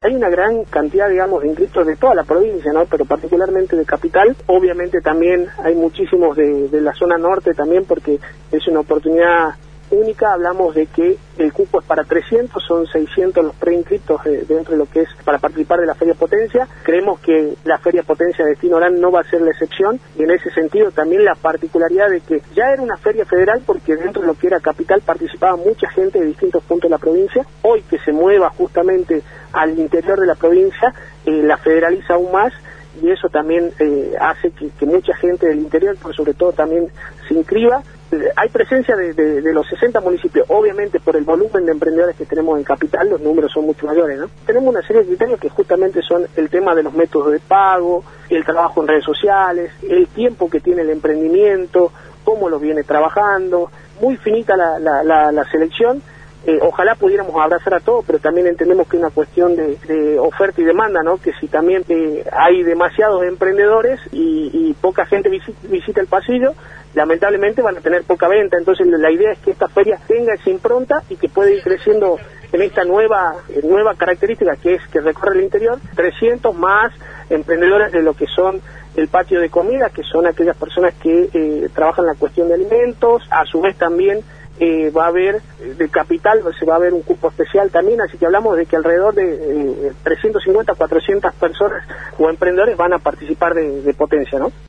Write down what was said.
Hay una gran cantidad, digamos, de inscritos de toda la provincia, ¿no? Pero particularmente de Capital. Obviamente también hay muchísimos de la zona norte también, porque es una oportunidad única. Hablamos de que el cupo es para 300, son 600 los preinscritos dentro de lo que es para participar de la Feria Potencia. Creemos que la Feria Potencia de Destino Orán no va a ser la excepción, y en ese sentido también la particularidad de que ya era una feria federal, porque dentro de lo que era Capital participaba mucha gente de distintos puntos de la provincia. Hoy que se mueva justamente al interior de la provincia, la federaliza aún más, y eso también hace que mucha gente del interior, pero sobre todo también, se inscriba. Hay presencia de los 60 municipios, obviamente por el volumen de emprendedores que tenemos en Capital, los números son mucho mayores, ¿no? Tenemos una serie de criterios que justamente son el tema de los métodos de pago, el trabajo en redes sociales, el tiempo que tiene el emprendimiento, cómo lo viene trabajando, muy finita la selección. Ojalá pudiéramos abrazar a todos, pero también entendemos que es una cuestión de oferta y demanda, ¿no? Que si también hay demasiados emprendedores y poca gente visita el pasillo, lamentablemente van a tener poca venta. Entonces la idea es que esta feria tenga esa impronta y que pueda ir creciendo en esta nueva característica, que es que recorre el interior, 300 más emprendedores de lo que son el patio de comida, que son aquellas personas que trabajan la cuestión de alimentos. A su vez también va a haber de Capital, se va a haber un cupo especial también, así que hablamos de que alrededor de 350 a 400 personas o emprendedores van a participar de Potencia, ¿no?